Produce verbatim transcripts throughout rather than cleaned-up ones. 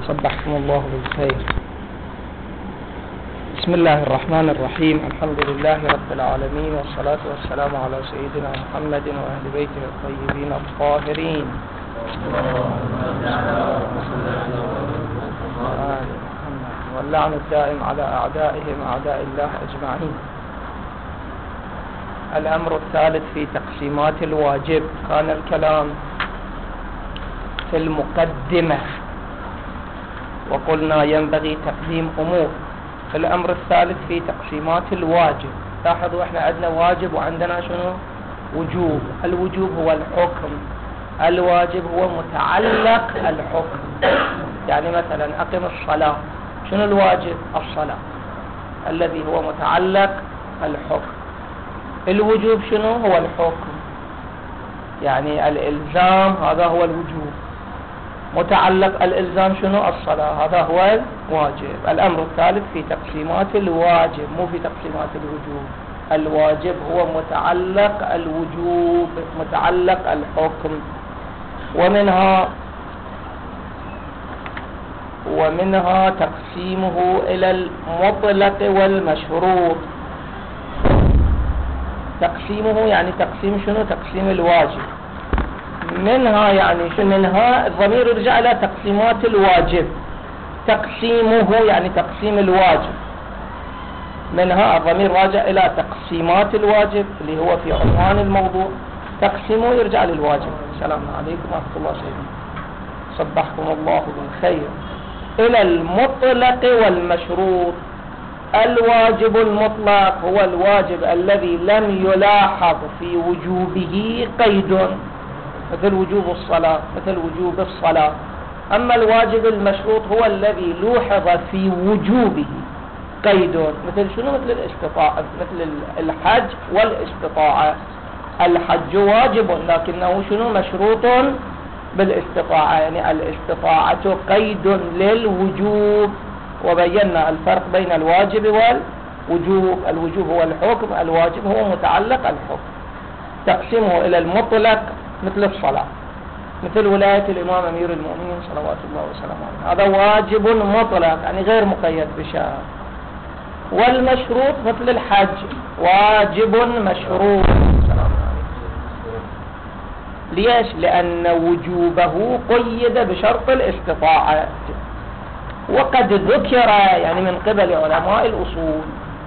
صبحكم الله بالخير. بسم الله الرحمن الرحيم. الحمد لله رب العالمين، والصلاة والسلام على سيدنا محمد وأهل بيته الطيبين الطاهرين، واللعن الدائم على أعدائهم أعداء الله أجمعين. الأمر الثالث في تقسيمات الواجب. كان الكلام في المقدمة وقلنا ينبغي تقديم أمور. الأمر الثالث في تقسيمات الواجب. لاحظوا احنا عندنا واجب وعندنا شنو؟ وجوب. الوجوب هو الحكم، الواجب هو متعلق الحكم. يعني مثلا أقم الصلاة، شنو الواجب؟ الصلاة الذي هو متعلق الحكم. الوجوب شنو؟ هو الحكم، يعني الإلزام، هذا هو الوجوب. متعلق الإلزام شنو؟ الصلاة، هذا هو الواجب. الأمر الثالث في تقسيمات الواجب، مو في تقسيمات الوجوب. الواجب هو متعلق الوجوب، متعلق الحكم. ومنها ومنها تقسيمه إلى المطلق والمشروط. تقسيمه يعني تقسيم شنو؟ تقسيم الواجب. منها يعني شو؟ منها الضمير يرجع إلى تقسيمات الواجب. تقسيمه يعني تقسيم الواجب. منها الضمير راجع إلى تقسيمات الواجب اللي هو في عنوان الموضوع. تقسيمه يرجع للواجب. السلام عليكم ورحمة الله سيدنا، صبحكم الله بالخير. إلى المطلق والمشروط. الواجب المطلق هو الواجب الذي لم يلاحظ في وجوبه قيد، مثل وجوب الصلاة، مثل وجوب الصلاة. أما الواجب المشروط هو الذي لوحظ في وجوبه قيد، مثل شنو؟ مثل الاستطاعة، مثل الحج والاستطاعة. الحج واجب لكنه شنو؟ مشروط بالاستطاعة، يعني الاستطاعة قيد للوجوب. وبينا الفرق بين الواجب والوجوب. الوجوب هو الحكم، الواجب هو متعلق الحكم. تقسيمه إلى المطلق مثل الصلاة، مثل ولاية الإمام أمير المؤمنين صلوات الله وسلامه عليه، هذا واجب مطلق يعني غير مقيد بشيء. والمشروط مثل الحج، واجب مشروط. ليش؟ لأن وجوبه قيد بشرط الاستطاعة. وقد ذكر يعني من قبل علماء الأصول.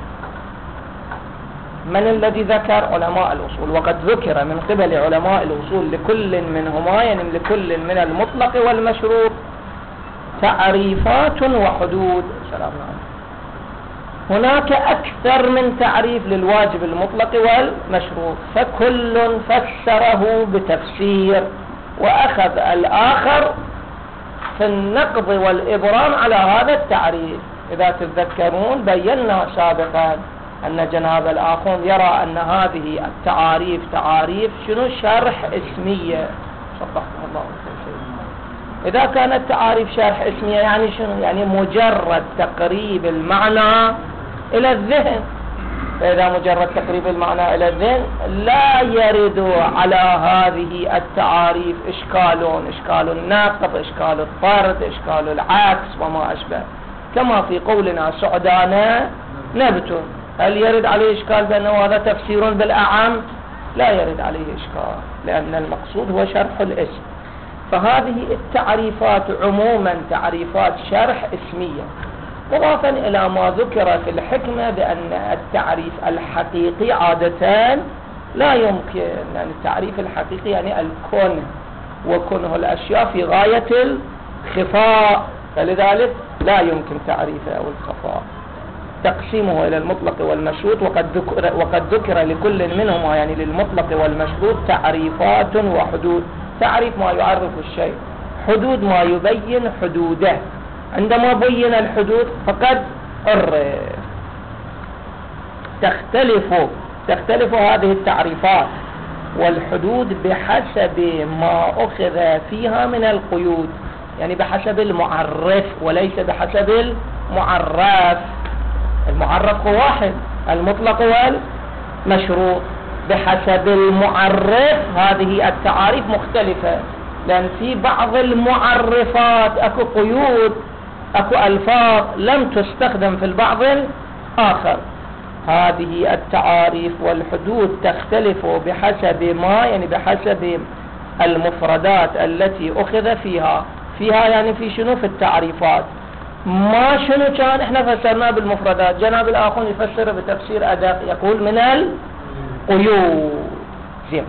من الذي ذكر؟ علماء الأصول. وقد ذكر من قبل علماء الأصول لكل منهما، يعني لكل من المطلق والمشروط، تعريفات وحدود. سلام عليكم. هناك أكثر من تعريف للواجب المطلق والمشروط، فكل فسره بتفسير وأخذ الآخر في النقض والإبرام على هذا التعريف. إذا تتذكرون بينا سابقا أن جناب الآخون يرى أن هذه التعاريف تعاريف شنو؟ شرح اسمية. صدقكم الله بالخير. إذا كانت تعاريف شرح اسمية يعني شنو؟ يعني مجرد تقريب المعنى إلى الذهن. فإذا مجرد تقريب المعنى إلى الذهن لا يرد على هذه التعاريف إشكال، إشكال النقض، إشكال الطرد، إشكال العكس وما أشبه. كما في قولنا سعدانا نبت، هل يرد عليه إشكال بأنه هذا تفسير بالأعم؟ لا يرد عليه إشكال، لأن المقصود هو شرح الاسم. فهذه التعريفات عموما تعريفات شرح اسمية، مضافا إلى ما ذكر في الحكمة بأن التعريف الحقيقي عادة لا يمكن، يعني التعريف الحقيقي يعني الكون، وكنه الأشياء في غاية الخفاء، فلذلك لا يمكن تعريفه أو الخفاء. تقسيمه إلى المطلق والمشروط. وقد ذكر, وقد ذكر لكل منهما يعني للمطلق والمشروط تعريفات وحدود. تعريف ما يعرف الشيء، حدود ما يبين حدوده. عندما بين الحدود فقد عرف. تختلف تختلف هذه التعريفات والحدود بحسب ما أخذ فيها من القيود، يعني بحسب المعرف وليس بحسب المعرف. المعرف هو واحد، المطلق والمشروط. بحسب المعرف هذه التعاريف مختلفة. لأن في بعض المعرفات أكو قيود، أكو ألفاظ لم تستخدم في البعض الآخر. هذه التعاريف والحدود تختلف بحسب ما يعني بحسب المفردات التي أخذ فيها فيها يعني في شنو؟ في التعريفات. ما شنو كان احنا فسرناه بالمفردات، جناب الآخر يفسر بتفسير أدق يقول من القيود. زين.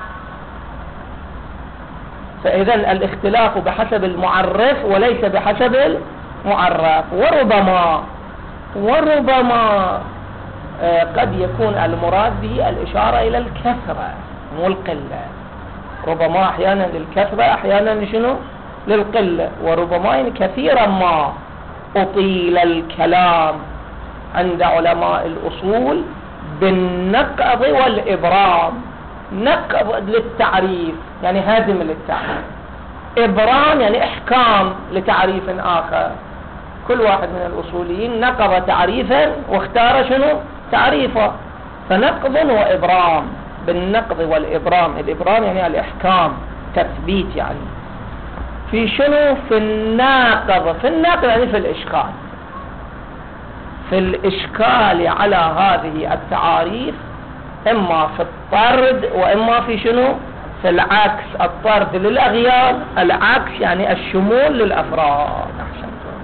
فإذا الاختلاف بحسب المعرف وليس بحسب المعرف. وربما وربما آه قد يكون المراد به الإشارة إلى الكثرة مو القلة. ربما أحيانا للكثرة أحيانا شنو؟ للقلة. وربما يعني كثيرا ما أطيل الكلام عند علماء الأصول بالنقض والإبرام. نقض للتعريف يعني هدم للتعريف، إبرام يعني إحكام لتعريف آخر. كل واحد من الأصوليين نقض تعريفا واختار شنو؟ تعريفا. فنقض وإبرام، بالنقض والإبرام. الإبرام يعني الإحكام، تثبيت يعني. في شنو؟ في الناقض. في الناقض يعني في الإشكال. في الإشكال على هذه التعاريف إما في الطرد وإما في شنو؟ في العكس. الطرد للأغيار، العكس يعني الشمول للأفراد. أحسنتم.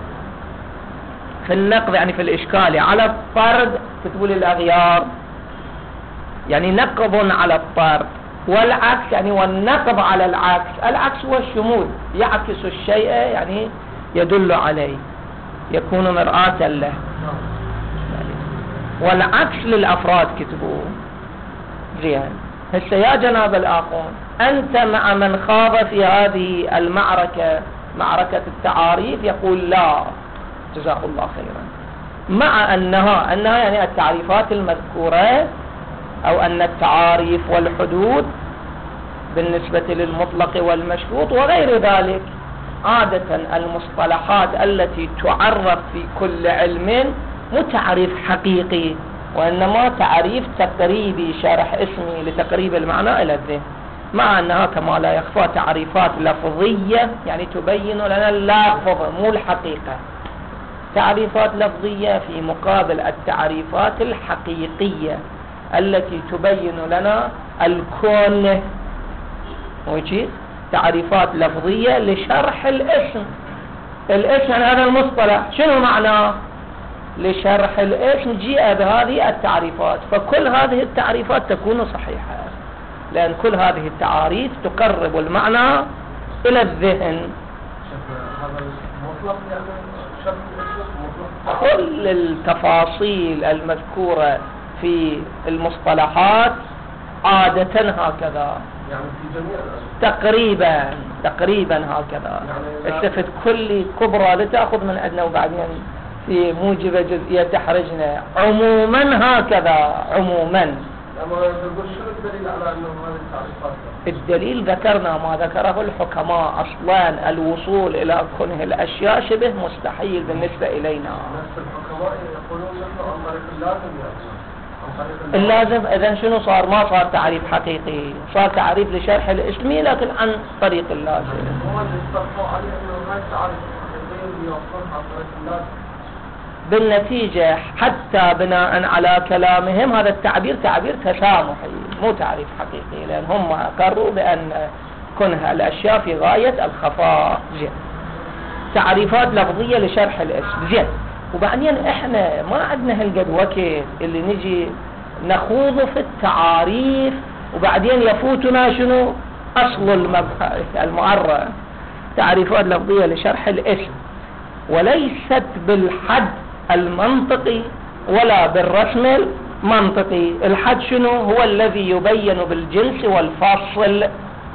في النقض يعني في الإشكال على الطرد كتبوا للأغيار يعني نقض على الطرد، والعكس يعني والنقض على العكس. العكس هو الشمول، يعكس الشيء يعني يدل عليه، يكون مرآة له. والعكس للأفراد كتبوه. زين. هسه يا جناب الآخون، أنت مع من خاض في هذه المعركة، معركة التعاريف، يقول لا جزاه الله خيرا، مع أنها أنها يعني التعريفات المذكورة أو أن التعاريف والحدود بالنسبة للمطلق والمشروط وغير ذلك عادة المصطلحات التي تعرف في كل علم مو تعريف حقيقي، وإنما تعريف تقريبي، شرح اسمي لتقريب المعنى إلى الذهن. مع أنها كما لا يخفى تعريفات لفظية يعني تبين لنا اللفظ مو الحقيقة. تعريفات لفظية في مقابل التعريفات الحقيقية التي تبين لنا الكون. ويجي تعريفات لفظية لشرح الاسم. الاسم عن هذا المصطلح شنو معناه؟ لشرح الاسم جاء بهذه التعريفات. فكل هذه التعريفات تكون صحيحة، لأن كل هذه التعاريف تقرب المعنى إلى الذهن. كل التفاصيل المذكورة في المصطلحات عادة هكذا، يعني في جميع تقريبا تقريبا هكذا. يعني استفد كل كبرى لتأخذ من عندنا وبعدين في موجبة جزئية تحرجنا. عموما هكذا عموما. أما تقول شنو الدليل على أنه هذه التعريفات؟ الدليل ذكرنا ما ذكره الحكماء. أصلا الوصول إلى كنه الأشياء شبه مستحيل بالنسبة إلينا. نفس الحكماء يقولون نحن عن طريق اللازم يعني. اللازم إذن شنو صار؟ ما صار تعريف حقيقي، صار تعريف لشرح الاسمي لكن عن طريق اللازم. هو اللي استطاعوا عليه أنه ما تعريف حقيقي اللي يوصلها عن طريق اللازم. بالنتيجة حتى بناء على كلامهم هذا التعبير تعبير تسامحي مو تعريف حقيقي، لأن هم أقروا بأن كنها الأشياء في غاية الخفاء. زين. تعريفات لفظية لشرح الاسم. زين. وبعدين احنا ما عندنا هالقد وقت اللي نجي نخوض في التعاريف وبعدين يفوتنا شنو أصل المبحث المعرف. تعريفات لفظية لشرح الاسم وليست بالحد المنطقي ولا بالرسم المنطقي. الحد شنو؟ هو الذي يبين بالجنس والفصل.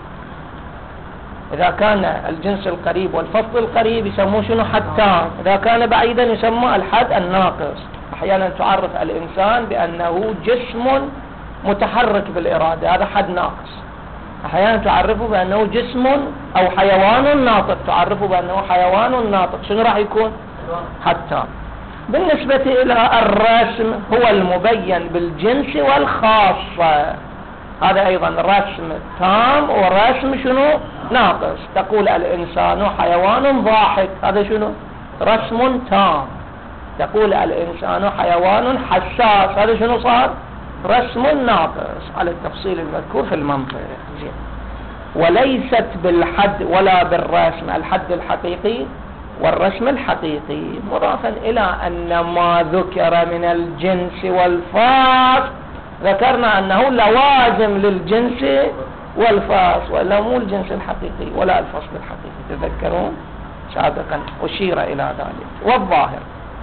إذا كان الجنس القريب والفصل القريب يسموه شنو؟ حدان. إذا كان بعيدا يسمى الحد الناقص. أحيانا تعرف الإنسان بأنه جسم متحرك بالإرادة، هذا حد ناقص. أحيانا تعرفه بأنه جسم أو حيوان ناطق، تعرفه بأنه حيوان ناطق. شنو راح يكون؟ حتى. بالنسبة إلى الرسم هو المبين بالجنس والخاصة، هذا أيضا رسم تام ورسم شنو؟ ناقص. تقول الإنسان حيوان ضاحك، هذا شنو؟ رسم تام. تقول الإنسان حيوان حساس، هذا شنو صار؟ رسم ناقص على التفصيل المذكور في المنطق. وليست بالحد ولا بالرسم، الحد الحقيقي والرسم الحقيقي، مضافا إلى أن ما ذكر من الجنس والفصل ذكرنا أنه لوازم للجنس والفصل، ولا مو الجنس الحقيقي ولا الفصل الحقيقي. تذكرون سابقا أشير إلى ذلك. والظاهر،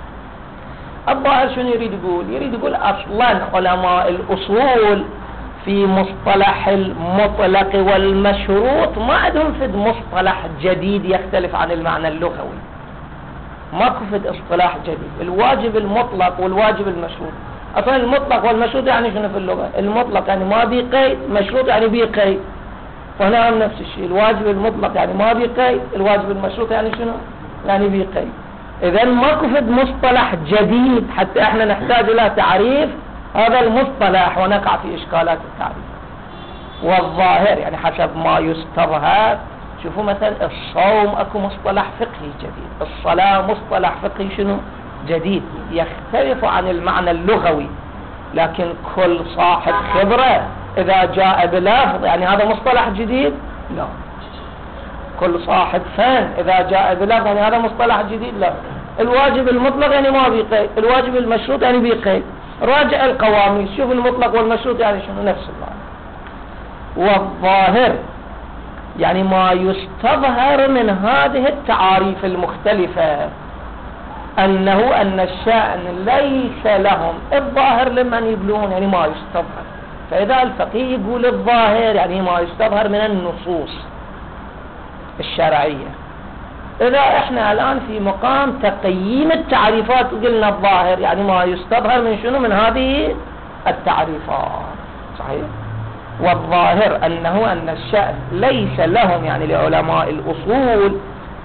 الظاهر شنو يريد يقول؟ يريد يقول أصلا علماء الأصول في مصطلح المطلق والمشروط ما عندهم فد مصطلح جديد يختلف عن المعنى اللغوي، ماكو فد اصطلاح جديد. الواجب المطلق والواجب المشروط، اصلا المطلق والمشروط يعني شنو في اللغة؟ المطلق يعني ما بي قيد، مشروط يعني بي قيد، وهنا هم نفس الشيء. الواجب المطلق يعني ما بي قيد، الواجب المشروط يعني شنو؟ يعني بي قيد. اذا ماكو فد مصطلح جديد حتى احنا نحتاج الى تعريف هذا المصطلح ونقع في إشكالات التعريف. والظاهر يعني حسب ما يستظهر. شوفوا مثلا الصوم اكو مصطلح فقهي جديد، الصلاة مصطلح فقهي شنو؟ جديد، يختلف عن المعنى اللغوي، لكن كل صاحب خبرة إذا جاء بلفظ يعني هذا مصطلح جديد؟ لا. كل صاحب فن إذا جاء بلفظ يعني هذا مصطلح جديد؟ لا. الواجب المطلق يعني ما بيقيد، الواجب المشروط يعني بيقيد. راجع القواميس شوف المطلق والمشروط يعني شنو، نفس المعنى. والظاهر يعني ما يستظهر من هذه التعاريف المختلفة أنه أن الشأن ليس لهم. الظاهر لمن يقولون يعني ما يستظهر، فإذا الفقيه يقول الظاهر يعني ما يستظهر من النصوص الشرعية. إذا إحنا الآن في مقام تقييم التعريفات قلنا الظاهر يعني ما يستظهر من شنو؟ من هذه التعريفات. صحيح. والظاهر أنه أن الشأن ليس لهم يعني لعلماء الأصول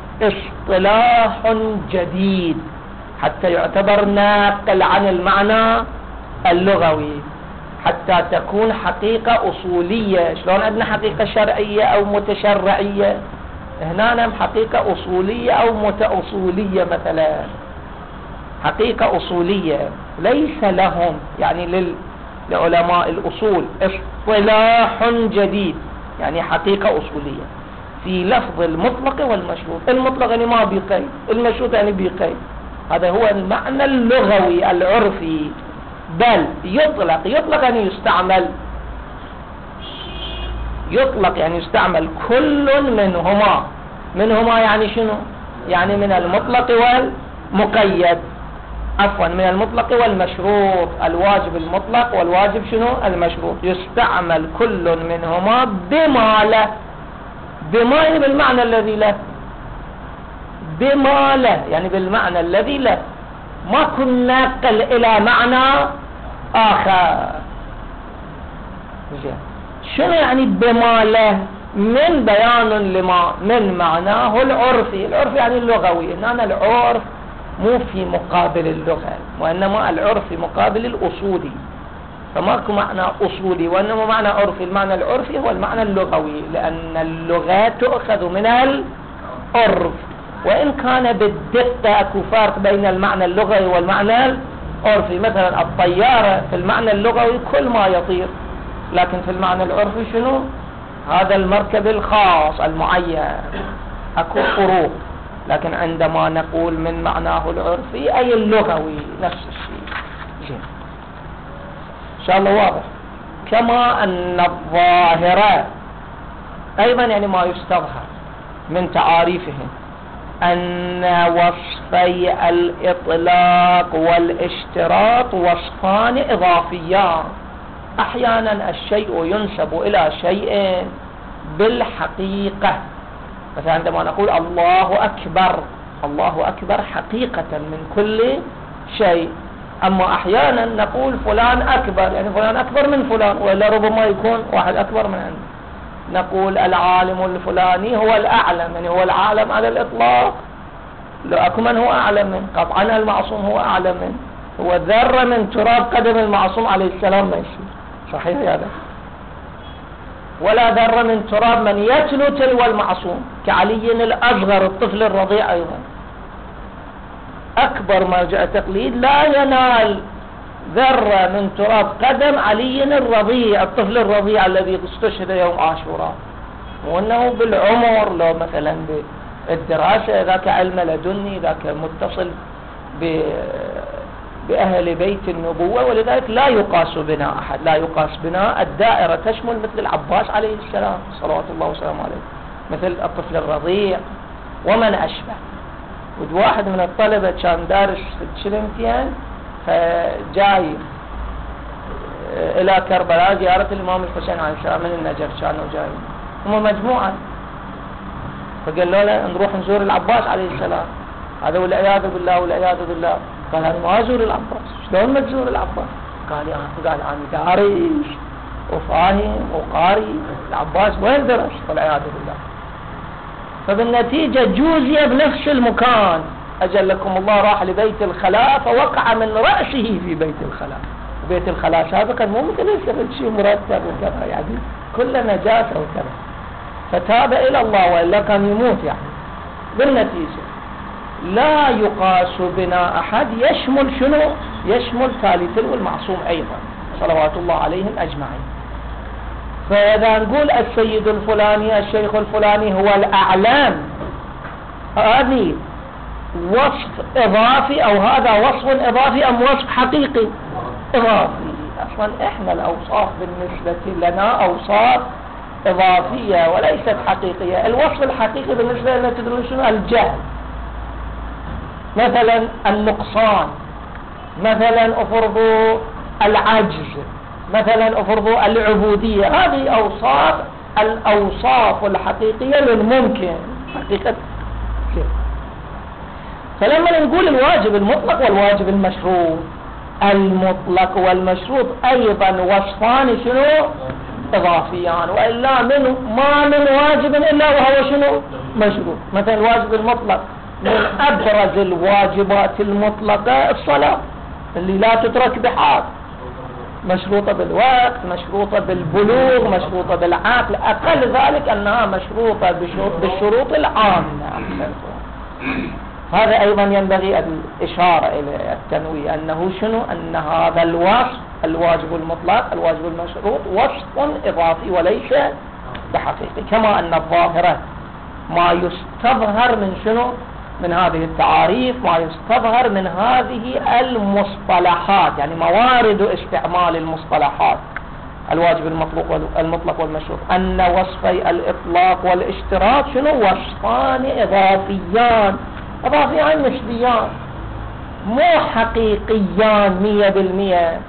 اصطلاح جديد حتى يعتبر ناقل عن المعنى اللغوي، حتى تكون حقيقة أصولية. شلون عندنا حقيقة شرعية أو متشرعية، هنا نم حقيقة أصولية أو متأصولية. مثلا حقيقة أصولية ليس لهم يعني لل... لعلماء الأصول اصطلاح جديد يعني حقيقة أصولية في لفظ المطلق والمشروط. المطلق يعني ما بيقيد، المشروط يعني بيقيد. هذا هو المعنى اللغوي العرفي. بل يطلق، يطلق يعني يستعمل، يطلق يعني يستعمل كل منهما. منهما يعني شنو؟ يعني من المطلق والمقيد، عفوا من المطلق والمشروط. الواجب المطلق والواجب شنو؟ المشروط. يستعمل كل منهما بما له. بما يعني بالمعنى الذي له، بما له يعني بالمعنى الذي له، ما كن ناقل الى معنى اخر. شنو يعني بما له؟ من بيان لما من معناه العرفي. العرف يعني اللغوي، انما العرف مو في مقابل اللغة، وانما العرف في مقابل الاصولي. فماكو معنى اصولي وانما معنى عرفي. المعنى العرفي هو المعنى اللغوي، لان اللغة تؤخذ من العرف، وان كان بالدقة اكو فرق بين المعنى اللغوي والمعنى العرفي. مثلا الطيارة في المعنى اللغوي كل ما يطير، لكن في المعنى العرفي شنو؟ هذا المركب الخاص المعين. اكو فروق، لكن عندما نقول من معناه العرفي اي اللغوي نفس الشيء. زين ان شاء الله واضح. كما ان الظاهرة ايضا يعني ما يستظهر من تعاريفهم ان وصفي الاطلاق والاشتراط وصفان اضافيان. احيانا الشيء ينسب الى شيء بالحقيقة، مثلا عندما نقول الله اكبر، الله اكبر حقيقة من كل شيء. اما احيانا نقول فلان اكبر يعني فلان اكبر من فلان، ولا ربما يكون واحد اكبر من عنده. نقول العالم الفلاني هو الاعلم يعني هو العالم على الاطلاق، لو اكو من هو اعلم منه، قطعا المعصوم هو اعلم منه. هو ذرة من تراب قدم المعصوم عليه السلام ما يصير. صحيح هذا؟ ولا ذرة من تراب من يتلو تلو المعصوم كعلي الأصغر الطفل الرضيع أيضا. أكبر مرجع تقليد لا ينال ذرة من تراب قدم علي الرضيع الطفل الرضيع الذي استشهد يوم عاشوراء، وأنه بالعمر لو مثلا بالدراسة ذاك علم لدني ذاك متصل بأهل بيت النبوة، ولذلك لا يقاس بنا أحد، لا يقاس بنا. الدائرة تشمل مثل العباس عليه السلام صلوات الله وسلامه عليه، مثل الطفل الرضيع ومن أشبه. واحد من الطلبة كان دارس في الامتحان فجاي إلى كربلاء زيارة الإمام الحسين عليه السلام من النجف، كانوا جايين هم مجموعة، فقال له نروح نزور العباس عليه السلام. هذا والعياذ بالله والعياذ بالله. قال أنا ما أزور العباس. شلون ما تزور العباس؟ قال قال أنا دارس وفاهم وقاري، العباس وين درس؟ والعياذ بالله. فبالنتيجة جوزي بنفس المكان، أجلكم الله، راح لبيت الخلاء فوقع من رأسه في بيت الخلاء. بيت الخلاء سابقا مو مثل يستفد شيء مرتب وكذا، يعني كل نجاسة وكذا، فتاب إلى الله وإلا كان يموت يعني. بالنتيجة لا يقاس بنا أحد، يشمل شنو؟ يشمل تالي تلو المعصوم أيضا صلوات الله عليهم أجمعين. فإذا نقول السيد الفلاني الشيخ الفلاني هو الأعلام، هذه وصف إضافي أو هذا وصف إضافي أم وصف حقيقي؟ إضافي. أصلا إحنا الأوصاف بالنسبة لنا أوصاف إضافية وليست حقيقية. الوصف الحقيقي بالنسبة لنا تدرون شنو؟ الجهل مثلا، النقصان مثلا، أفرضوا العجز مثلا، أفرضوا العبودية. هذه أوصاف الأوصاف الحقيقية للممكن حقيقة. فلما نقول الواجب المطلق والواجب المشروط، المطلق والمشروط أيضا وصفان شنو؟ إضافيان، وإلا من ما من واجب إلا وهو شنو؟ مشروط. مثلا الواجب المطلق من أبرز الواجبات المطلقة الصلاة اللي لا تترك بحال، مشروطة بالوقت، مشروطة بالبلوغ، مشروطة بالعقل، أقل ذلك أنها مشروطة بالشروط العامة. هذا أيضا ينبغي الإشارة إلى التنويه أنه شنو؟ أن هذا الوصف الواجب المطلق الواجب المشروط وصف إضافي وليس بحقيقي، كما أن الظاهرة ما يستظهر من شنو؟ من هذه التعاريف، ما يستظهر من هذه المصطلحات، يعني موارد استعمال المصطلحات الواجب المطلق المطلق والمشروط، أن وصفي الإطلاق والاشتراط شنو؟ وصفان إضافيان، إضافيان نسبيان مو حقيقيان مية بالمية،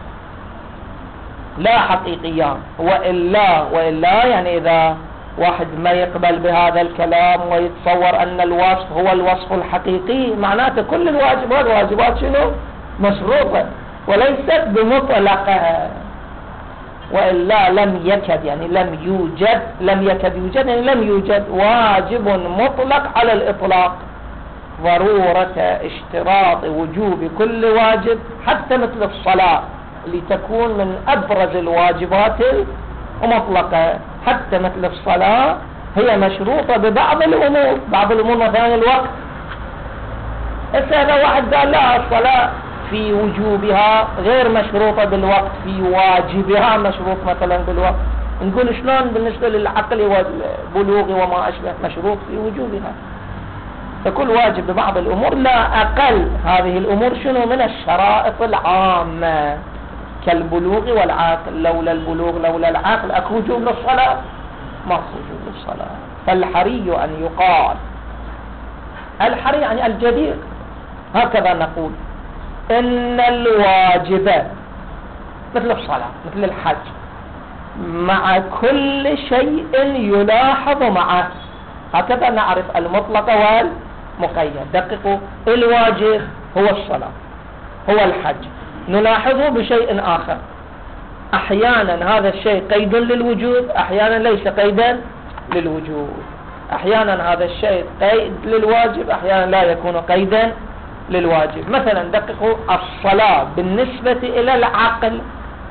لا حقيقيان. وإلا وإلا يعني إذا واحد ما يقبل بهذا الكلام ويتصور أن الوصف هو الوصف الحقيقي، معناته كل الواجبات واجبات شنو؟ مشروطة وليست بمطلقة. وإلا لم يكد يعني لم يوجد لم يكد يوجد يعني لم يوجد واجب مطلق على الإطلاق. ضرورة اشتراط وجوب كل واجب حتى مثل الصلاة اللي تكون من أبرز الواجبات المطلقة، حتى مثل الصلاة هي مشروطة ببعض الأمور، بعض الأمور مثلا الوقت. هسه هذا واحد قال لا الصلاة في وجوبها غير مشروطة بالوقت، في واجبها مشروط مثلا بالوقت. نقول شلون بالنسبة للعقل والبلوغ وما أشبه؟ مشروط في وجوبها. فكل واجب ببعض الأمور، لا أقل هذه الأمور شنو؟ من الشرائط العامة كالبلوغ والعقل. لولا البلوغ لولا العقل أكو وجوب للصلاة؟ ما وجوب للصلاة. فالحري أن يقال، الحري يعني الجدير، هكذا نقول إن الواجب مثل الصلاة مثل الحج مع كل شيء يلاحظ معه، هكذا نعرف المطلق والمقيد. دققوا، الواجب هو الصلاة هو الحج، نلاحظه بشيء آخر، أحيانا هذا الشيء قيد للوجود، أحيانا ليس قيدا للوجود، أحيانا هذا الشيء قيد للواجب، أحيانا لا يكون قيدا للواجب. مثلا دققوا، الصلاة بالنسبة إلى العقل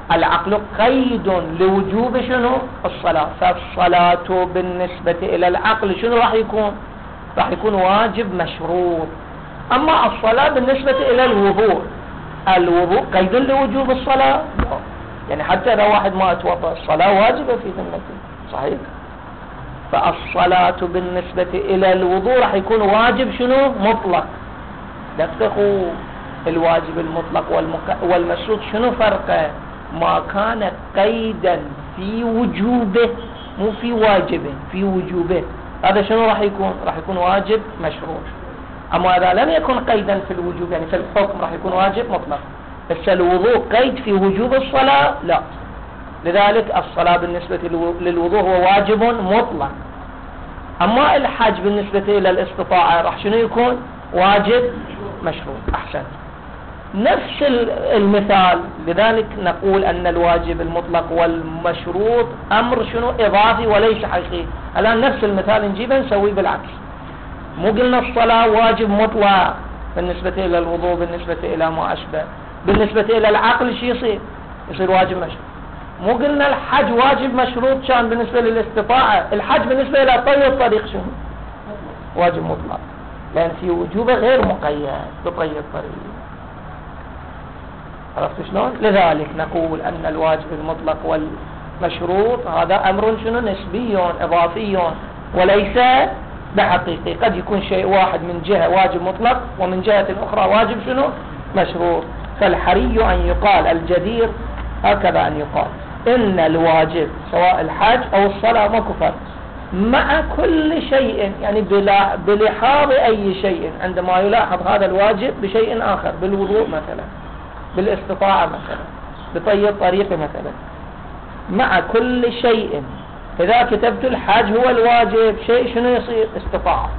العقل قيد لوجوب شنو الصلاة، فالصلاة بالنسبة إلى العقل شنو راح يكون؟ راح يكون واجب مشروط. أما الصلاة بالنسبة إلى الوضوء، الوضوء قيد لوجوب الصلاة؟ لا. يعني حتى إذا واحد ما اتوضأ الصلاة واجبة في ذمته، صحيح؟ فالصلاة بالنسبة إلى الوضوء راح يكون واجب شنو؟ مطلق. دققوا، الواجب المطلق والمك... والمشروط شنو فرقه؟ ما كان قيدا في وجوبه مو في واجبه، في وجوبه، هذا شنو راح يكون؟ راح يكون واجب مشروط. أما إذا لم يكن قيدا في الوجوب يعني في الحكم راح يكون واجب مطلق. بس الوضوء قيد في وجوب الصلاة لا، لذلك الصلاة بالنسبة للوضوء هو واجب مطلق. أما الحج بالنسبة إلى الاستطاعة راح شنو يكون؟ واجب مشروط. أحسن، نفس المثال. لذلك نقول أن الواجب المطلق والمشروط أمر شنو؟ إضافي وليس حقيقي. الآن نفس المثال نجيبه نسويه بالعكس. مو قلنا الصلاة واجب مطلق بالنسبة إلى الوضوء بالنسبة إلى ما أشبه، بالنسبة إلى العقل شي يصير؟ يصير واجب مشروط. مو قلنا الحج واجب مشروط كان بالنسبة للاستطاعة، الحج بالنسبة إلى طي الطريق شنو؟ واجب مطلق، لأن في وجوبه غير مقيد بطي الطريق. عرفت شلون؟ لذلك نقول أن الواجب المطلق والمشروط هذا أمر شنو؟ نسبي إضافي وليس بحقيقي. قد يكون شيء واحد من جهة واجب مطلق ومن جهة أخرى واجب شنو؟ مشروط. فالحري أن يقال، الجدير هكذا أن يقال، إن الواجب سواء الحج أو الصلاة ماكو فرق مع كل شيء، يعني بلا بلحاظ أي شيء، عندما يلاحظ هذا الواجب بشيء آخر، بالوضوء مثلا، بالاستطاعة مثلا، بطي الطريق مثلا، مع كل شيء. إذا كتبت الحج هو الواجب، شيء شنو يصير؟ استطاعة.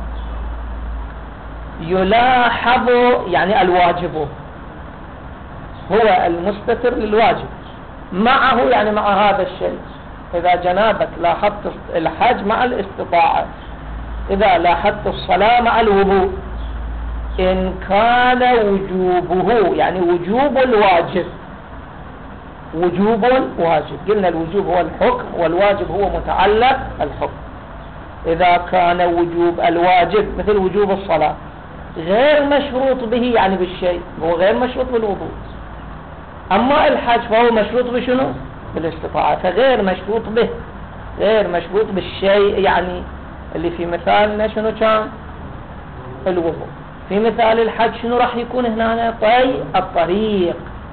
يلاحظ يعني الواجب هو المستتر للواجب، معه يعني مع هذا الشيء. إذا جنابك لاحظت الحج مع الاستطاعة، إذا لاحظت الصلاة مع الوضوء، إن كان وجوبه يعني وجوب الواجب، وجوب واجب، قلنا الوجوب هو الحكم والواجب هو متعلق الحكم. إذا كان وجوب الواجب مثل وجوب الصلاة غير مشروط به يعني بالشيء، هو غير مشروط بالوضوء. أما الحج فهو مشروط بشنو؟ بالاستطاعة، فغير مشروط به، غير مشروط بالشيء. يعني اللي في مثالنا شنو كان؟ الوضوء. في مثال الحج شنو راح يكون هنا؟ طي الطريق.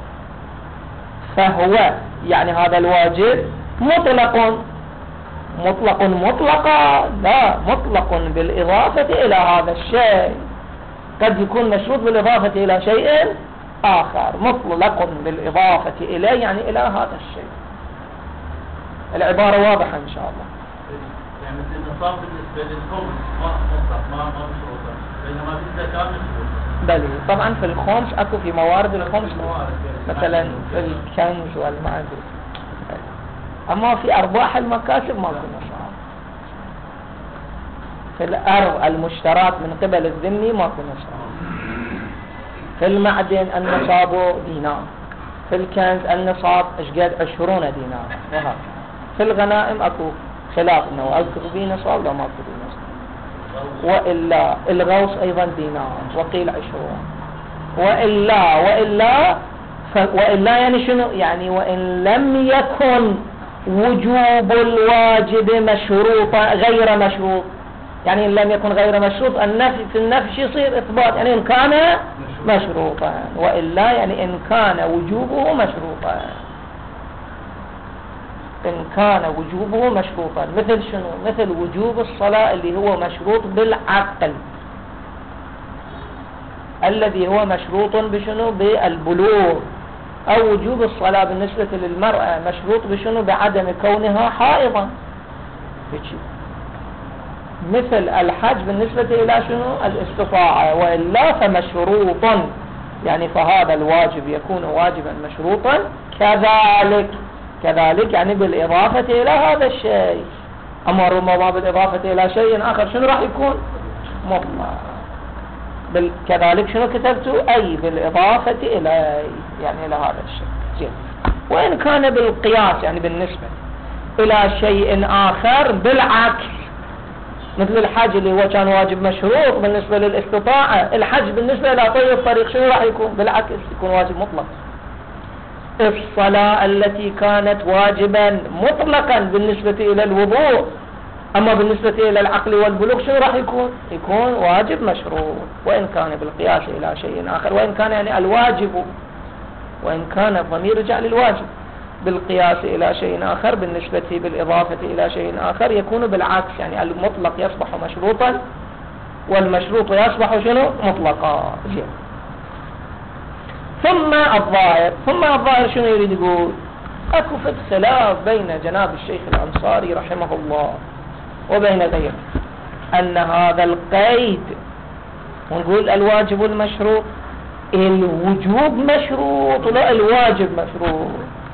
فهو يعني هذا الواجب مطلق، مطلق مطلقا، لا مطلق بالإضافة إلى هذا الشيء. قد يكون مشروط بالإضافة إلى شيء آخر، مطلق بالإضافة إليه يعني إلى هذا الشيء. العبارة واضحة إن شاء الله. يعني النصاب بالنسبة للخمس ما مطلق ما ما مشروطة، بينما بالزكاة مشروط. بلي طبعا في الخمس أكو في موارد الخمس مثلا في الكنز والمعدن، أما في أرباح المكاسب ما في نصاب. في الأرض المشترات من قبل الذمي ما في نصاب. في المعدن النصاب دينار، في الكنز النصاب اشقد عشرون دينار، وهكذا. في الغنائم اكو خلاف انه اذكر به نصاب لا ما اذكر به نصاب. والا الغوص ايضا دينار وقيل عشرون. والا والا ف... والا يعني شنو؟ يعني وان لم يكن وجوب الواجب مشروطا غير مشروط، يعني إن لم يكن غير مشروط النفي في النفي يصير إثبات، يعني إن كان مشروطا، وإلا يعني إن كان وجوبه مشروطا، إن كان وجوبه مشروطا. مثل شنو؟ مثل وجوب الصلاة اللي هو مشروط بالعقل، الذي هو مشروط بشنو؟ بالبلوغ. أو وجوب الصلاة بالنسبة للمرأة مشروط بشنو؟ بعدم كونها حائضا. مثل الحج بالنسبة إلى شنو؟ الاستطاعة، وإلا فمشروط، يعني فهذا الواجب يكون واجبا مشروطا كذلك، كذلك يعني بالإضافة إلى هذا الشيء. أما ربما بالإضافة إلى شيء آخر شنو راح يكون؟ مطلق. بال... كذلك شنو كتبته؟ أي بالإضافة إلى يعني إلى هذا الشيء. زين. وإن كان بالقياس يعني بالنسبة إلى شيء آخر بالعكس، مثل الحج اللي هو كان واجب مشروط بالنسبة للاستطاعة، الحج بالنسبة إلى طي الطريق شنو راح يكون؟ بالعكس يكون واجب مطلق. الصلاة التي كانت واجبا مطلقا بالنسبة إلى الوضوء، أما بالنسبة إلى العقل والبلوغ شنو راح يكون؟ يكون واجب مشروط، وإن كان بالقياس إلى شيء آخر، وإن كان يعني الواجب، وإن كان الضمير رجع للواجب بالقياس إلى شيء آخر، بالنسبة بالإضافة إلى شيء آخر يكون بالعكس، يعني المطلق يصبح مشروطا والمشروط يصبح شنو؟ مطلقا. ثم الظاهر، ثم الظاهر شنو يريد يقول؟ اكو فد خلاف بين جناب الشيخ الأنصاري رحمه الله وبين غيره أن هذا القيد، ونقول الواجب المشروط، الوجوب مشروط ولا الواجب مشروط؟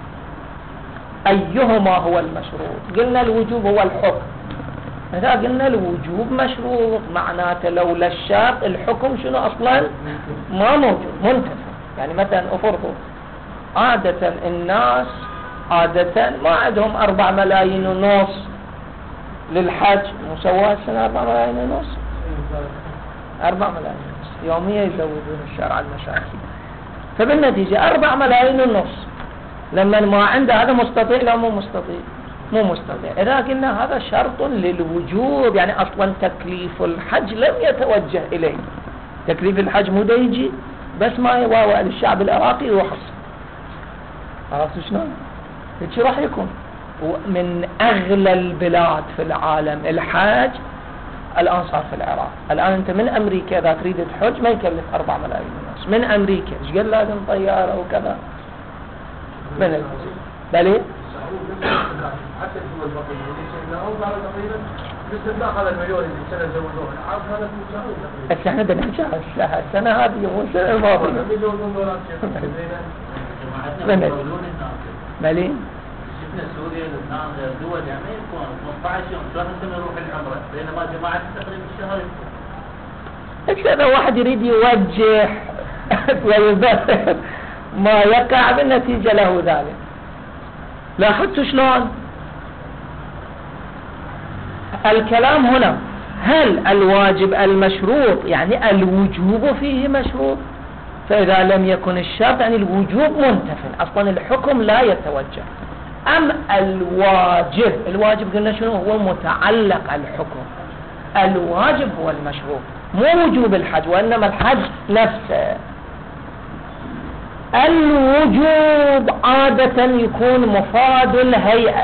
أيهما هو المشروط؟ قلنا الوجوب هو الحكم، إذا قلنا الوجوب مشروط معناته لولا الشرط الحكم شنو أصلا ما موجود منتفع. يعني مثلا أفرضوا عادة الناس عادة ما عندهم أربع ملايين ونص للحج، مسواه السنة أربع ملايين ونص، أربع ملايين ونص يوميا يزودون الشارع المشاكل، فبالنتيجة أربع ملايين ونص لما ما عنده هذا مستطيع لا مو مستطيع؟ مو مستطيع. إذا قلنا هذا شرط للوجوب، يعني أصلا تكليف الحج لم يتوجه إليه، تكليف الحج مو دا يجي بس ما يواوى للشعب العراقي وحصل. عرفت شلون؟ هيك راح يكون. ومن أغلى البلاد في العالم الحج الآن صار في العراق. الآن أنت من أمريكا إذا تريد تحج ما يكلف أربع ملايين ونص من أمريكا، إيش قال لازم طيارة وكذا من الجزء بلي حتى الدول البقية اللي شيء قالوا تقريبا باستثناء هذا المليون اللي السنة زودوه العام هذا مجاوز تقريبا. بس احنا بدنا نحكي السنة السنة هذه مو السنة الماضية. مليون دولار بلي شفنا سوريا لبنان غير دول يعني ما يكون ثمانية عشر يوم شلون انت نروح العمرة بينما جماعة تقريبا الشهر يكون. إذا واحد يريد يوجه ويبرر ما يقع بالنتيجة له ذلك. لاحظتوا شلون الكلام هنا؟ هل الواجب المشروط يعني الوجوب فيه مشروط؟ فإذا لم يكن الشرط يعني الوجوب منتفٍ، أصلا الحكم لا يتوجه. أم الواجب، الواجب قلنا شنو هو؟ متعلق الحكم. الواجب هو المشروط، مو وجوب الحج وإنما الحج نفسه. الوجوب عادة يكون مفاد الهيئة،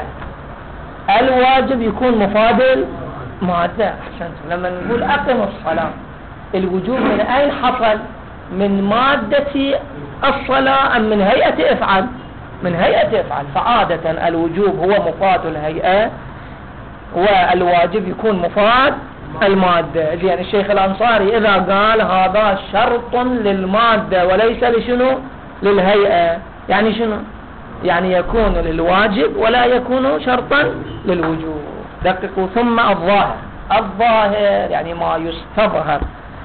الواجب يكون مفاد المادة. أحسنت. لما نقول أقم الصلاة الوجوب من أين حصل؟ من مادة الصلاة أم من هيئة افعل؟ من هيئة افعل. فعادة الوجوب هو مفاد الهيئة والواجب يكون مفاد المادة. يعني الشيخ الأنصاري إذا قال هذا شرط للمادة وليس لشنو؟ للهيئة، يعني شنو؟ يعني يكون للواجب ولا يكون شرطا للوجوب. دققوا. ثم الظاهر، الظاهر يعني ما يستظهر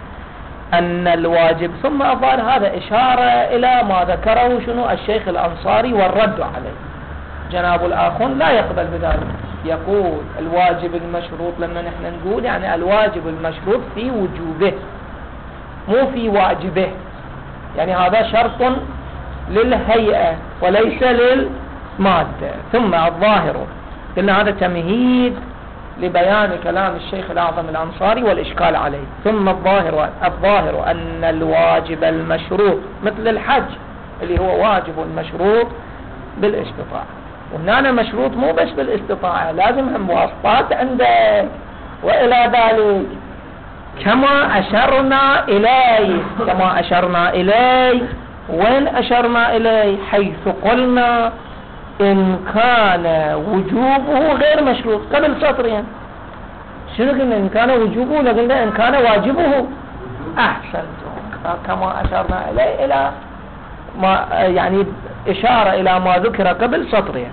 أن الواجب. ثم الظاهر هذا إشارة إلى ما ذكره شنو الشيخ الأنصاري والرد عليه. جناب الآخون لا يقبل بذلك، يقول الواجب المشروط لما نحن نقول يعني الواجب المشروط في وجوبه مو في واجبه، يعني هذا شرط للهيئة وليس للمادة. ثم الظاهر قلنا هذا تمهيد لبيان كلام الشيخ الأعظم الأنصاري والإشكال عليه. ثم الظاهر الظاهر أن الواجب المشروط مثل الحج اللي هو واجب مشروط بالاستطاعة، وهنا مشروط مو بس بالاستطاعة، لازم هم واسطات عندك وإلى ذلك كما أشرنا إليه. كما أشرنا إليه وين أشرنا إليه؟ حيث قلنا إن كان وجوبه غير مشروط قبل سطرين. شنو قلنا؟ إن كان وجوبه قلنا إن كان واجبه. أحسنتم. كما أشرنا إليه إلى ما يعني إشارة إلى ما ذكر قبل سطرين.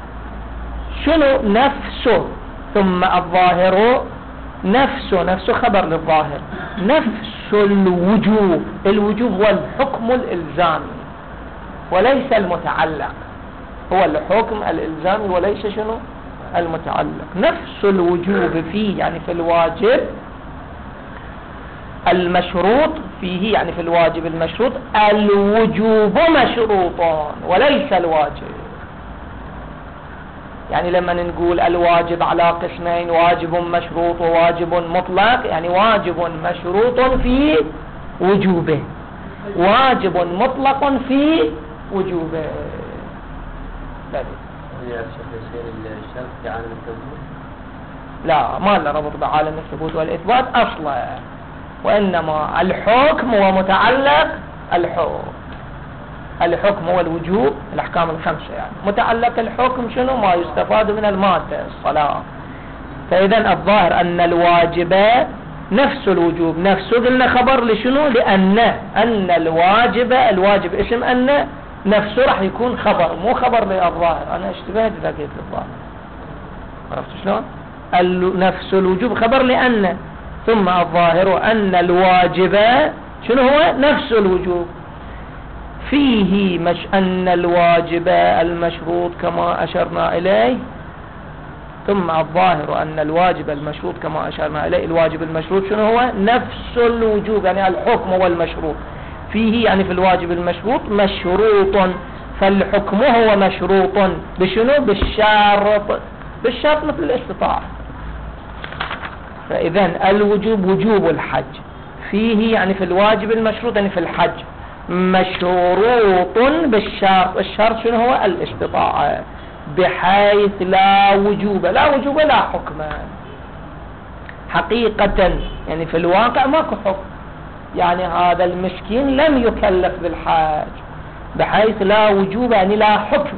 شنو؟ نفسه. ثم الظاهر نفسه، نفسه خبر للظاهر، نفس الوجوب. الوجوب هو الحكم الإلزامي وليس المتعلق. هو الحكم الإلزامي وليس شنو المتعلق. نفس الوجوب فيه يعني في الواجب المشروط فيه يعني في الواجب المشروط الوجوب مشروطان وليس الواجب. يعني لما نقول الواجب على قسمين واجب مشروط وواجب مطلق يعني واجب مشروط في وجوبه واجب مطلق في وجوبه. لا ما له ربط بعالم الثبوت والإثبات أصلا، وإنما الحكم هو متعلق الحكم. الحكم هو الوجوب الأحكام الخمسة يعني متعلق الحكم شنو ما يستفاد من المادة الصلاة. فإذا الظاهر أن الواجب نفس الوجوب نفسه قلنا خبر لشنو لأن أن الواجب الواجب اسم أن نفسه راح يكون خبر مو خبر للظاهر. أنا اشتبهت إذا قلت الظاهر عرفت شلون؟ نفس الوجوب خبر لأن ثم الظاهر أن الواجب شنو هو نفس الوجوب فيه مش أن الواجب المشروط كما أشرنا إليه ثم الظاهر أن الواجب المشروط كما أشرنا إليه. الواجب المشروط شنو هو نفس الوجوب يعني الحكم هو المشروط فيه يعني في الواجب المشروط مشروط. فالحكم هو مشروط بشنو بالشرط بالشرط مثل الاستطاعة. فإذا الوجوب وجوب الحج فيه يعني في الواجب المشروط يعني في الحج مشروط بالشرط. الشرط شنو هو الاستطاعة بحيث لا وجوب لا وجوب لا حكم حقيقة يعني في الواقع ماكو حكم. يعني هذا المسكين لم يكلف بالحاج بحيث لا وجوب يعني لا حكم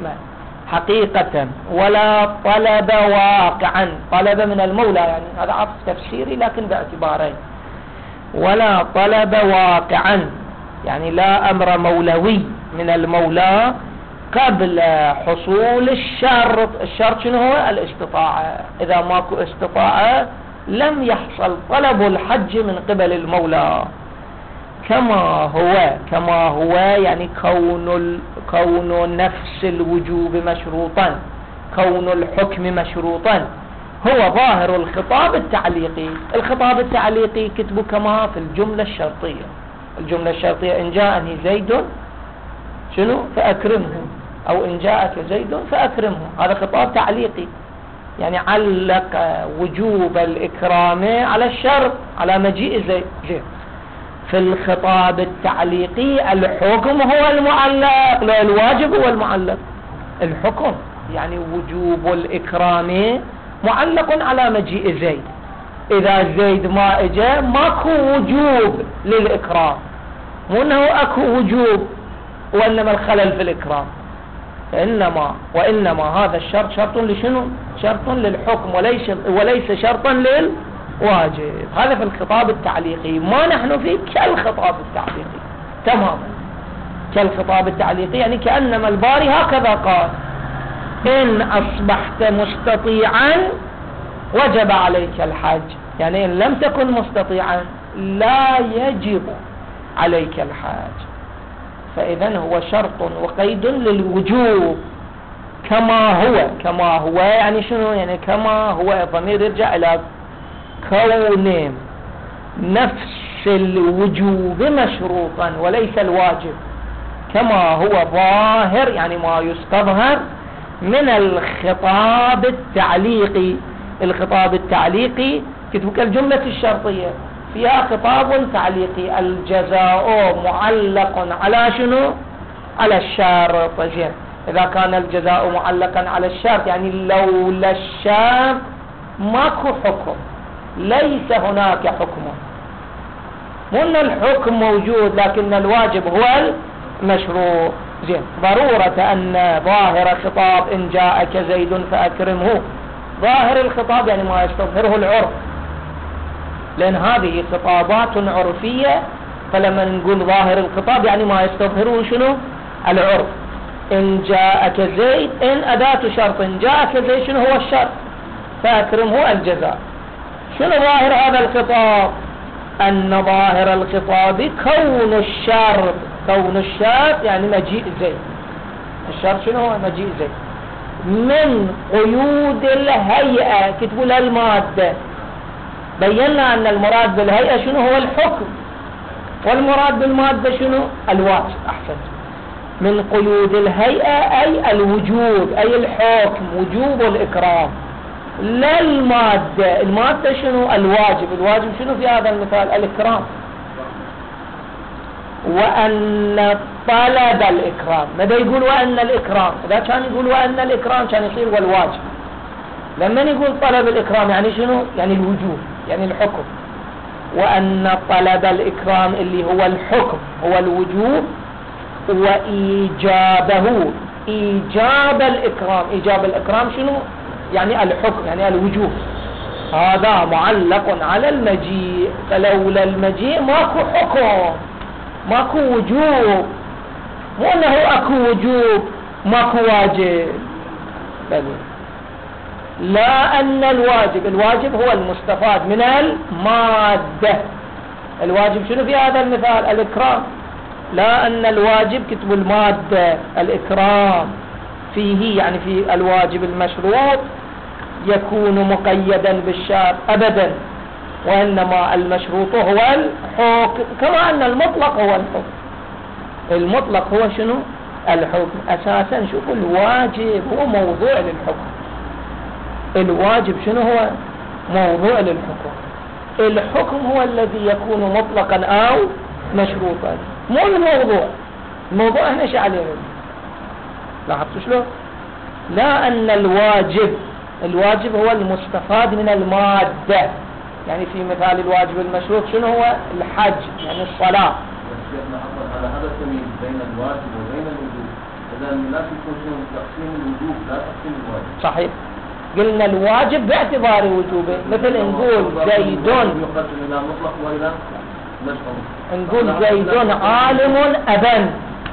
حقيقة ولا طلب واقعا. طلب من المولى يعني هذا عطف تفسيري لكن باعتبارين. ولا طلب واقعا يعني لا أمر مولوي من المولى قبل حصول الشرط. الشرط شنو هو الاستطاعة. إذا ماكو استطاعة لم يحصل طلب الحج من قبل المولى. كما هو كما هو يعني كون كون نفس الوجوب مشروطا كون الحكم مشروطا هو ظاهر الخطاب التعليقي. الخطاب التعليقي كتبه كما في الجملة الشرطية. الجملة الشرطية إن جاءني زيد شنو فأكرمه أو إن جاءك زيد فأكرمه. هذا خطاب تعليقي يعني علق وجوب الإكرام على الشرط على مجيء زيد. في الخطاب التعليقي الحكم هو المعلق لا الواجب هو المعلق. الحكم يعني وجوب الإكرام معلق على مجيء زيد. إذا زيد ما إجا ماكو وجوب للإكرام مو أنه أكو وجوب وإنما الخلل في الإكرام. إنما وإنما هذا الشرط شرط لشنو شرط للحكم وليس وليس شرطا للواجب. هذا في الخطاب التعليقي. ما نحن فيه كالخطاب التعليقي تماما كالخطاب التعليقي يعني كأنما الباري هكذا قال إن أصبحت مستطيعا وجب عليك الحج. يعني إن لم تكن مستطيعا لا يجب عليك الحج. فإذا هو شرط وقيد للوجوب كما هو. كما هو يعني شنو يعني كما هو الضمير يرجع إلى كون نفس الوجوب مشروطا وليس الواجب كما هو ظاهر يعني ما يستظهر من الخطاب التعليقي. الخطاب التعليقي كتبك الجملة الشرطية فيها خطاب تعليقي. الجزاء معلق على شنو على الشرط. زين إذا كان الجزاء معلقا على الشرط يعني لولا الشرط ماكو حكم ليس هناك حكم. مو أن الحكم موجود لكن الواجب هو المشروع. زين ضرورة أن ظاهر خطاب إن جاءك زيد فأكرمه. ظاهر الخطاب يعني ما يستظهره العرف لأن هذه خطابات عرفية. فلما نقول ظاهر الخطاب يعني ما يستظهره شنو العرف. إن جاءك زيد إن أداة شرط إن جاءك زيد شنو هو الشرط فأكرمه الجزاء. شنو ظاهر هذا الخطاب أن ظاهر الخطاب كون الشرط. كون الشرط يعني مجيء زيد الشرط شنو هو؟ مجيء زيد. من قيود الهيئة كتبوا لها المادة، بينا أن المراد بالهيئة شنو هو الحكم، والمراد بالمادة شنو؟ الواجب. أحسن. من قيود الهيئة أي الوجوب، أي الحكم، وجوب الإكرام، لا المادة. المادة شنو؟ الواجب. الواجب شنو في هذا المثال؟ الإكرام. وأن طلب الإكرام، ماذا يقول وأن الإكرام؟ إذا كان يقول وأن الإكرام كان يصير والواجب. لما يقول طلب الإكرام يعني شنو؟ يعني الوجوب، يعني الحكم. وأن طلب الإكرام اللي هو الحكم هو الوجوب، وإيجابه إيجاب الإكرام. إيجاب الإكرام شنو؟ يعني الحكم، يعني الوجوب. هذا معلق على المجيء، فلولا المجيء ماكو حكم، ماكو وجوب. مو انه اكو وجوب ماكو واجب، بل لا أن الواجب، الواجب هو المستفاد من المادة. الواجب شنو في هذا المثال؟ الإكرام. لا أن الواجب كتب المادة الإكرام فيه، يعني في الواجب المشروط يكون مقيدا بالشرط أبدا، وإنما المشروط هو الحكم، كما أن المطلق هو الحكم. المطلق هو شنو؟ الحكم. أساسا شوفوا الواجب هو موضوع للحكم. الواجب شنو هو؟ موضوع للحكم. الحكم هو الذي يكون مطلقا أو مشروطا، مو الموضوع. الموضوع احنا ايش عليه؟ لاحظتوا شلون؟ لا أن الواجب، الواجب هو المستفاد من المادة. يعني في مثال الواجب المشروط شنو هو؟ الحج، يعني الصلاة. على هذا التمييز بين الواجب وبين الوجوب، إذا لا يكون شنو تقسيم الوجوب لا تقسيم الواجب. صحيح. قلنا الواجب باعتبار وجوبه، مثل نقول زيد، يقسم إلى مطلق وإلى مشروط. نقول زيد عالم أبا،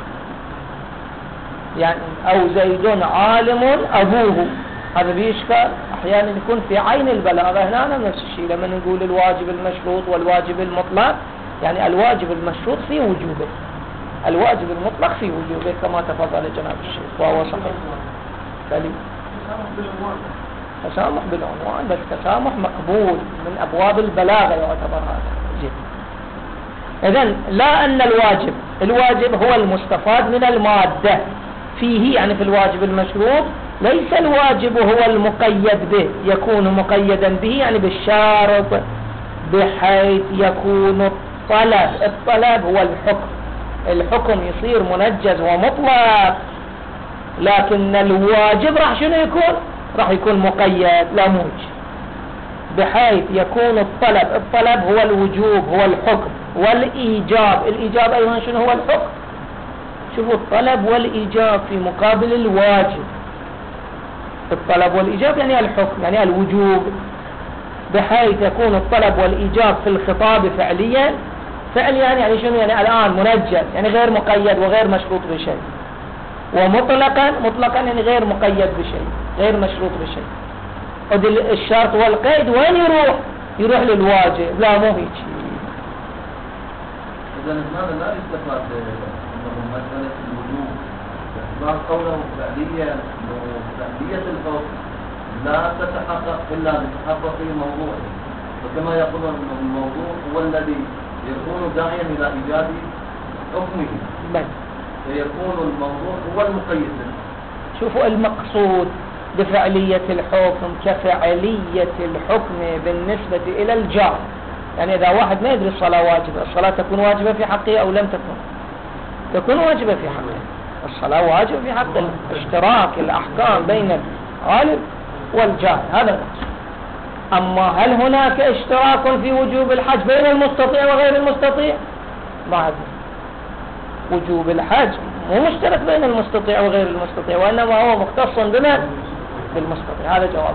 يعني أو زيد عالم أبوه. هذا بيشكل أحيانا يكون في عين البلاغة. هنا نفس الشيء لما نقول الواجب المشروط والواجب المطلق، يعني الواجب المشروط في وجوبه، الواجب المطلق في وجوبه كما تفضل جناب الشيخ، وهو صحيح. بلي تسامح بالعنوان، بس تسامح مقبول من أبواب البلاغة يعتبر هذا. زين. إذن لا أن الواجب، الواجب هو المستفاد من المادة فيه، يعني في الواجب المشروط. ليس الواجب هو المقيد به، يكون مقيدا به يعني بالشارط، بحيث يكون الطلب، الطلب هو الحكم. الحكم يصير منجز ومطلق، لكن الواجب راح شنو يكون؟ راح يكون مقيد، لا موجب، بحيث يكون الطلب، الطلب هو الوجوب، هو الحكم، والإيجاب، الإيجاب أيضا شنو هو؟ الحكم. شوفوا الطلب والإيجاب في مقابل الواجب. الطلب والإيجاب يعني الحكم، يعني الوجوب، بحيث يكون الطلب والإيجاب في الخطاب فعليا. فعليا يعني شنو؟ يعني الآن منجز، يعني غير مقيد وغير مشروط بشيء. ومطلقا، مطلقا يعني غير مقيد بشيء، غير مشروط بشيء. الشرط والقيد وين يروح؟ يروح للواجب، لا مو هيك. إذا هذا لا يستفاد أنه مسألة الوجوب باعتبار قوله فعليا، أنه فعلية الحكم لا تتحقق إلا بتحقق الموضوع. وكما يقول أنه الموضوع هو الذي يكون داعيا إلى إيجاد حكمه، بل فيكون الموضوع هو المقيد. شوفوا المقصود بفعلية الحكم كفعلية الحكم بالنسبة إلى الجار. يعني إذا واحد ما يدري الصلاة واجبة، الصلاة تكون واجبة في حقه أو لم تكن؟ تكون واجبة في حقه. الصلاة واجبة في حقه، اشتراك الأحكام بين الغالب والجار، هذا المقصود. أما هل هناك اشتراك في وجوب الحج بين المستطيع وغير المستطيع؟ ما هذا. وجوب الحج مو مشترك بين المستطيع وغير المستطيع، وإنما هو مختص بمن؟ بالمستطيع. هذا جواب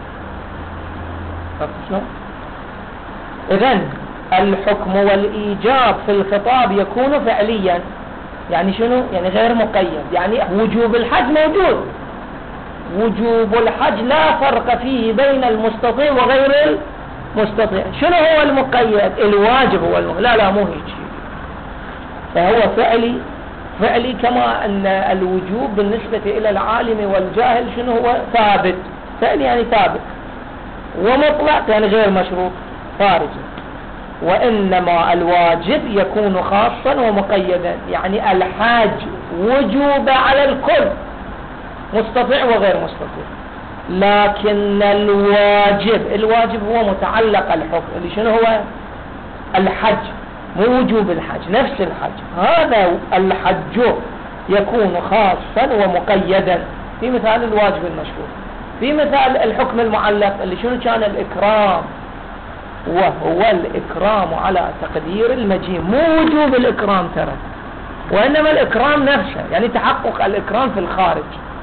شنو؟ إذن الحكم والإيجاب في الخطاب يكون فعليا، يعني شنو؟ يعني غير مقيد. يعني وجوب الحج موجود، وجوب الحج لا فرق فيه بين المستطيع وغير المستطيع. شنو هو المقيد؟ الواجب هو المقيد. لا لا مو هيك، فهو فعلي فعلي كما أن الوجوب بالنسبة إلى العالم والجاهل شنو هو؟ ثابت. فعلي يعني ثابت، ومطلق يعني غير مشروط خارجي. وإنما الواجب يكون خاصا ومقيدا، يعني الحاج وجوب على الكل، مستطيع وغير مستطيع. لكن الواجب الواجب هو متعلق الحكم اللي شنو هو؟ الحج، مو وجوب الحج، نفس الحج. هذا الحج يكون خاصا ومقيدا في مثال الواجب المشروط. في مثال الحكم المعلق اللي شنو كان؟ الإكرام، وهو الإكرام على تقدير المجيء، مو وجوب الإكرام ترى، وإنما الإكرام نفسه، يعني تحقق الإكرام في الخارج.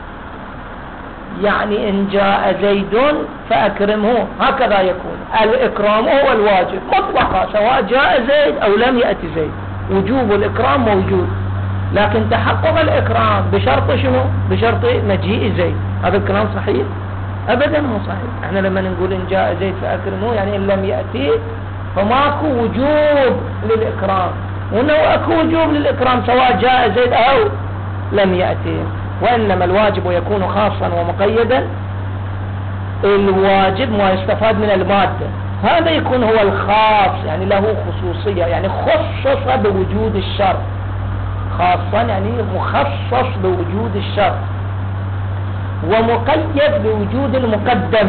يعني إن جاء زيد فأكرمه، هكذا يكون الإكرام هو الواجب مطلقا، سواء جاء زيد أو لم يأتي زيد، وجوب الإكرام موجود. لكن تحقق الإكرام بشرط شنو؟ بشرط مجيء زيد. هذا الكلام صحيح؟ أبدا مو صحيح. احنا لما نقول إن جاء زيد فأكرمه يعني إن لم يأتي فماكو وجوب للإكرام، وإنه أكو وجوب للإكرام سواء جاء زيد أو لم يأتي. وإنما الواجب يكون خاصا ومقيدا. الواجب ما يستفاد من المادة، هذا يكون هو الخاص، يعني له خصوصية، يعني خصص بوجود الشرط، خاصا يعني مخصص بوجود الشرط، ومقيد بوجود المقدم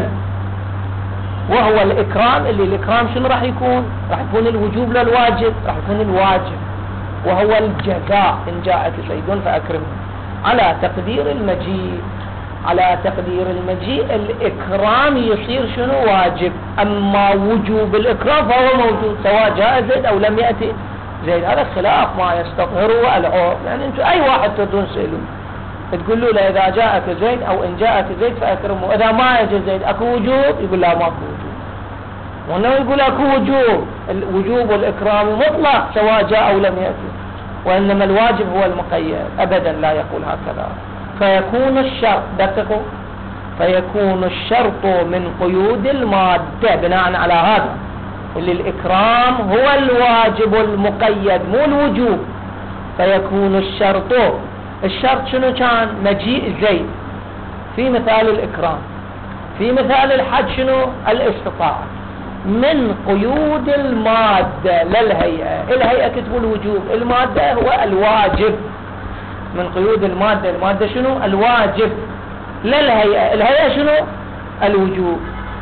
وهو الإكرام. اللي الإكرام شنو راح يكون؟ راح يكون الوجوب للواجب، راح يكون الواجب وهو الجزاء. إن جاءت زيد فأكرمه على تقدير المجيء، على تقدير المجيء الإكرام يصير شنو؟ واجب. أما وجوب الإكرام فهو موجود سواء جاء زيد أو لم يأتي زيد. هذا خلاف ما يستظهره العرف. يعني أنتم أي واحد تدون سئلون تقول له إذا جاءك زيد أو إن جاءك زيد فأكرمه، إذا ما يجي زيد أكو وجوب؟ يقول لا ماكو وجوب. وأنه يقول أكو وجوب، الوجوب والإكرام مطلق سواء جاء أو لم يأتي، وإنما الواجب هو المقيد. أبدا لا يقول هكذا. فيكون الشرط، دققوا، فيكون الشرط من قيود المادة بناء على هذا، اللي الإكرام هو الواجب المقيد مو الوجوب. فيكون الشرط، الشرط شنو كان؟ مجيء زيد في مثال الإكرام. في مثال الحج شنو؟ الاستطاعة. من قيود المادة للهيئة، الهيئة كتبوا الوجوب، المادة هو الواجب. من قيود المادة، المادة شنو؟ الواجب للهيئة، الهيئة شنو؟ الوجوب.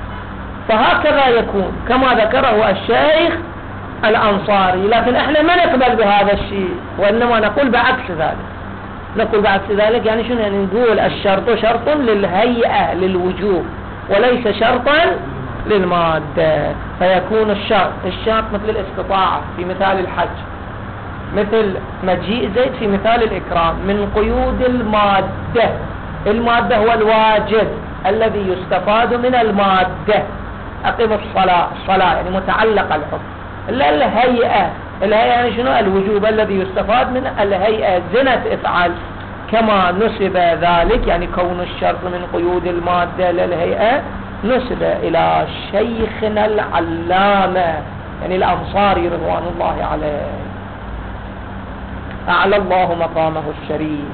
فهكذا يكون كما ذكره الشيخ الأنصاري. لكن احنا ما نقبل بهذا الشيء، وإنما نقول بعكس ذلك. نقول بعكس ذلك يعني شنو؟ يعني نقول الشرط شرط للهيئة للوجوب وليس شرطا للمادة. فيكون الشرط، الشرط مثل الاستطاعة في مثال الحج، مثل مجيء زيد في مثال الإكرام، من قيود المادة. المادة هو الواجب الذي يستفاد من المادة. أقيم الصلاة، الصلاة يعني متعلق الحكم. لا الهيئة، الهيئة يعني شنو؟ الوجوب الذي يستفاد من الهيئة، زنة افعل، كما نسب ذلك يعني كون الشرط من قيود المادة للهيئة نسب إلى شيخنا العلامة يعني الأنصاري رضوان الله عليه، أعلى الله مقامه الشريف.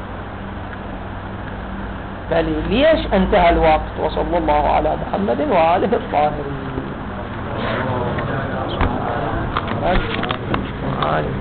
بل ليش انتهى الوقت؟ وصلى الله على محمد وآله الطاهرين.